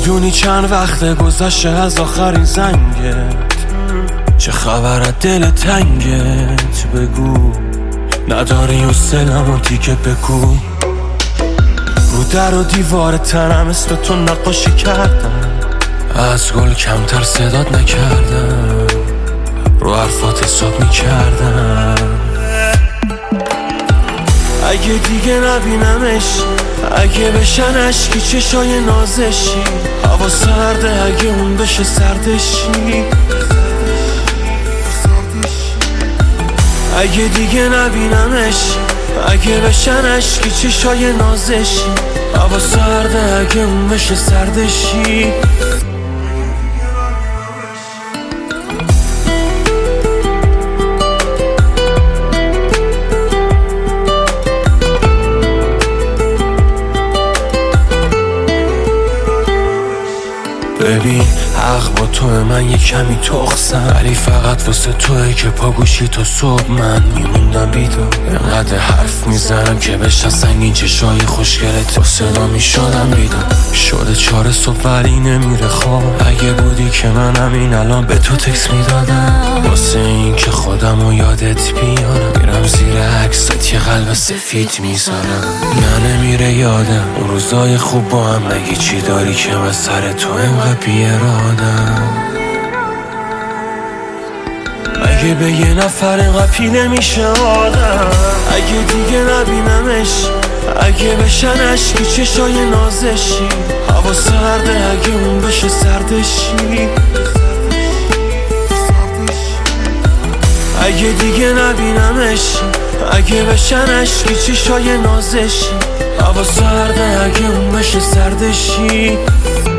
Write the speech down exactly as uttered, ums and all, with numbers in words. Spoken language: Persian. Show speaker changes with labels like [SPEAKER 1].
[SPEAKER 1] میدونی چند وقت گذشته از آخرین زنگت؟ چه خبر از دل تنگت؟ بگو نداری و سلم و تیکه بگو. رو در و دیوار تنم اسم تو نقاشی کردم، از گل کمتر صدات نکردم، رو حرفات حساب میکردم. اگه دیگه نبینمش، اگه بشن اشکی چشای نازشی، هوا سرده اگه اون بشه سردشی. اگه دیگه نبینمش، اگه بشن اشکی چشای نازشی، هوا سرده اگه اون بشه سردشی. ببین حق با توه، من یه کمی تخصم، ولی فقط واسه توه که پاگوشی تو صبح من میموندم بیدار. اینقدر حرف میزنم که بشن سنگین چشای خوشگلت، با صدا میشدم بیدار. شده چاره صبح ولی نمیره خواب، اگه بودی که من همین الان به تو تکس میدادم. واسه این که خودم و یادت بیارم، میرم زیر عکست یه قلب سفید میذارم. نه نمیره یادم اون روزای خوب با هم، نگی چی داری که من سر تو اینقدر بیارادم. اگه به یه نفر اینقدر پیله میشه آدم، اگه دیگه نبینمش، اگه بشن اشکی چشای نازشی، هوا سرده اگه اون بشه سردشی. اگه دیگه نبینمش، اگه بشن اشکی چشای نازشی، هوا سرده اگه اون بشه سردشی.